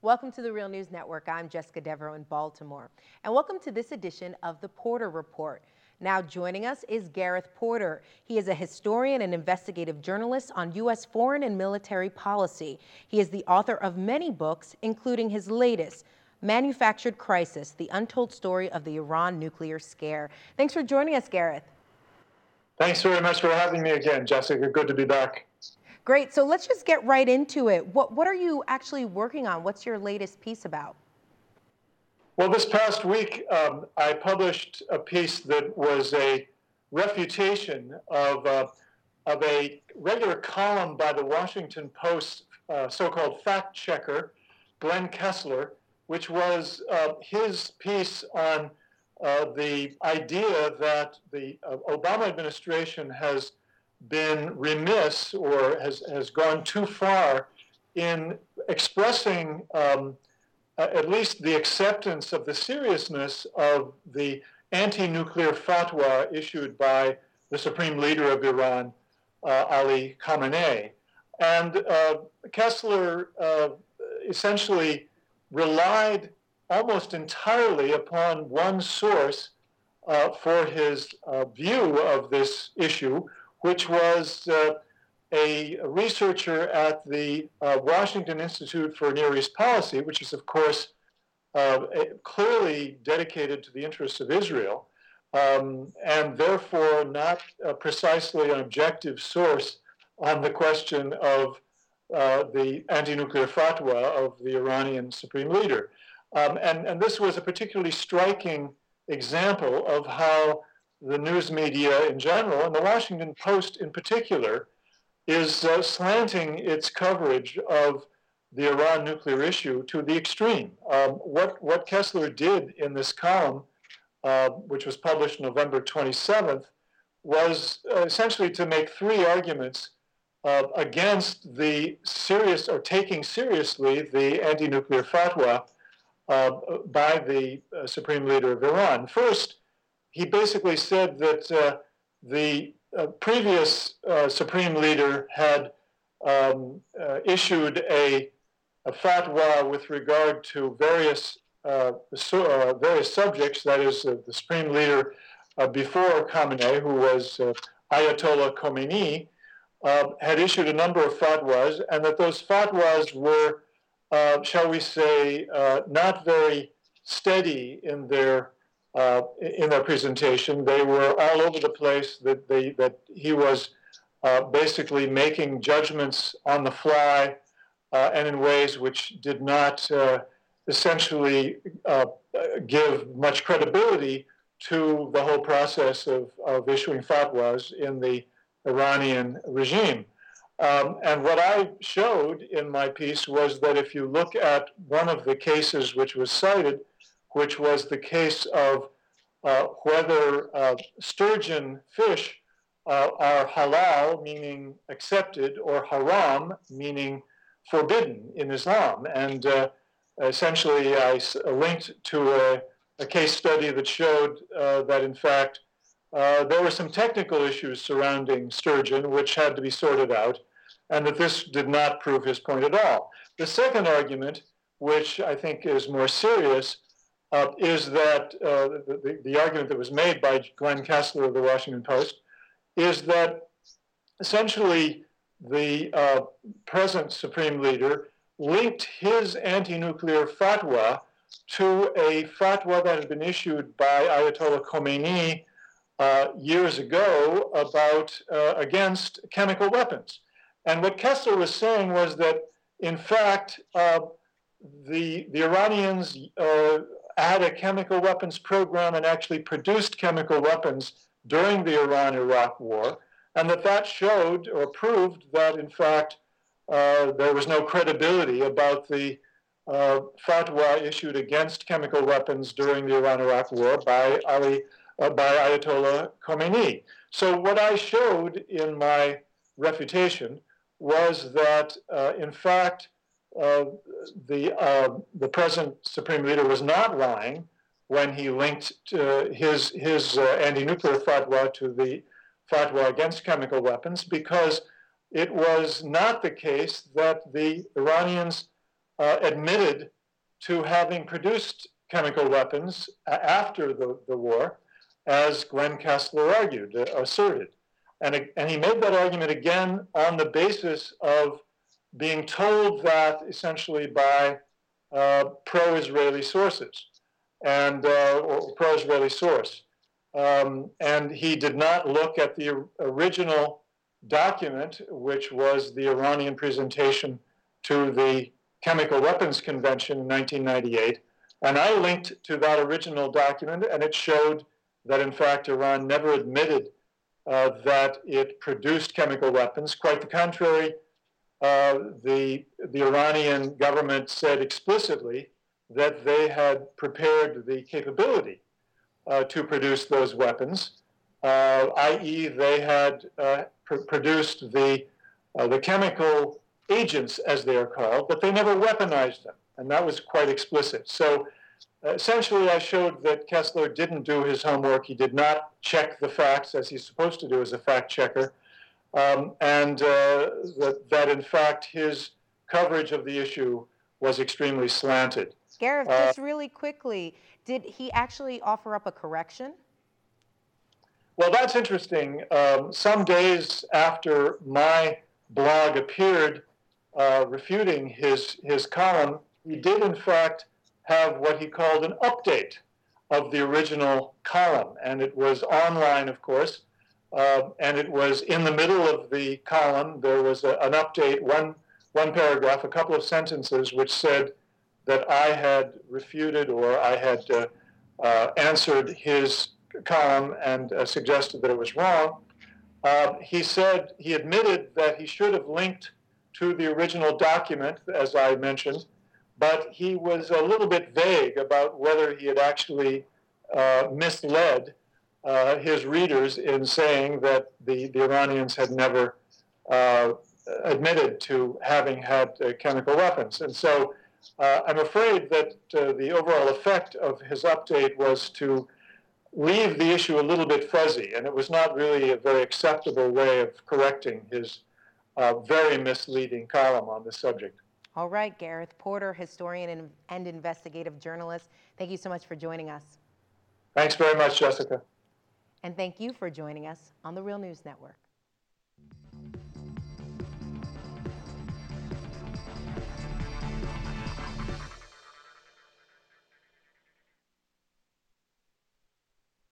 Welcome to the Real News Network. I'm Jessica Devereaux in Baltimore. And welcome to this edition of the Porter Report. Now joining us is Gareth Porter. He is a historian and investigative journalist on U.S. foreign and military policy. He is the author of many books, including his latest, Manufactured Crisis, The Untold Story of the Iran Nuclear Scare. Thanks for joining us, Gareth. Thanks very much for having me again, Jessica. Good to be back. Great. So let's just get right into it. What are you actually working on? What's your latest piece about? Well, this past week, I published a piece that was a refutation of a regular column by the Washington Post so-called fact checker, Glenn Kessler, which was his piece on the idea that the Obama administration has been remiss or has gone too far in expressing at least the acceptance of the seriousness of the anti-nuclear fatwa issued by the supreme leader of Iran, Ali Khamenei. And Kessler essentially relied almost entirely upon one source for his view of this issue, which was a researcher at the Washington Institute for Near East Policy, which is, of course, clearly dedicated to the interests of Israel, and therefore not precisely an objective source on the question of the anti-nuclear fatwa of the Iranian supreme leader. And this was a particularly striking example of how the news media in general, and the Washington Post in particular, is slanting its coverage of the Iran nuclear issue to the extreme. What Kessler did in this column, which was published November 27th, was essentially to make three arguments against the serious, or taking seriously, the anti-nuclear fatwa by the supreme leader of Iran. First, he basically said that the previous supreme leader had issued a fatwa with regard to various subjects. That is, the supreme leader before Khamenei, who was Ayatollah Khomeini, had issued a number of fatwas, and that those fatwas were, shall we say, not very steady in their presentation. They were all over the place, that he was basically making judgments on the fly and in ways which did not essentially give much credibility to the whole process of issuing fatwas in the Iranian regime. And what I showed in my piece was that if you look at one of the cases which was cited, which was the case of whether sturgeon fish are halal, meaning accepted, or haram, meaning forbidden in Islam. And essentially, I linked to a case study that showed that, in fact, there were some technical issues surrounding sturgeon which had to be sorted out, and that this did not prove his point at all. The second argument, which I think is more serious, is that the argument that was made by Glenn Kessler of the Washington Post is that essentially the present supreme leader linked his anti-nuclear fatwa to a fatwa that had been issued by Ayatollah Khomeini years ago about against chemical weapons. And what Kessler was saying was that, in fact, the Iranians had a chemical weapons program and actually produced chemical weapons during the Iran-Iraq War, and that showed or proved that, in fact, there was no credibility about the fatwa issued against chemical weapons during the Iran-Iraq War by Ayatollah Khomeini. So what I showed in my refutation was that, in fact, the present supreme leader was not lying when he linked his anti-nuclear fatwa to the fatwa against chemical weapons, because it was not the case that the Iranians admitted to having produced chemical weapons after the war, as Glenn Kessler asserted. And he made that argument again on the basis of being told that essentially by pro-Israeli sources or pro-Israeli source. And he did not look at the original document, which was the Iranian presentation to the Chemical Weapons Convention in 1998. And I linked to that original document, and it showed that, in fact, Iran never admitted that it produced chemical weapons. Quite the contrary, the Iranian government said explicitly that they had prepared the capability to produce those weapons, i.e., they had produced the chemical agents, as they are called, but they never weaponized them, and that was quite explicit. So essentially, I showed that Kessler didn't do his homework. He did not check the facts as he's supposed to do as a fact checker, and that in fact his coverage of the issue was extremely slanted. Gareth, just really quickly, did he actually offer up a correction? Well, that's interesting. Some days after my blog appeared refuting his column, he did in fact have what he called an update of the original column. And it was online, of course, and it was in the middle of the column. There was an update, one paragraph, a couple of sentences, which said that I had refuted or I had answered his column and suggested that it was wrong. He said, he admitted that he should have linked to the original document, as I mentioned, but he was a little bit vague about whether he had actually misled his readers in saying that the Iranians had never admitted to having had chemical weapons. And so I'm afraid that the overall effect of his update was to leave the issue a little bit fuzzy, and it was not really a very acceptable way of correcting his very misleading column on this subject. All right, Gareth Porter, historian and investigative journalist, thank you so much for joining us. Thanks very much, Jessica. And thank you for joining us on the Real News Network.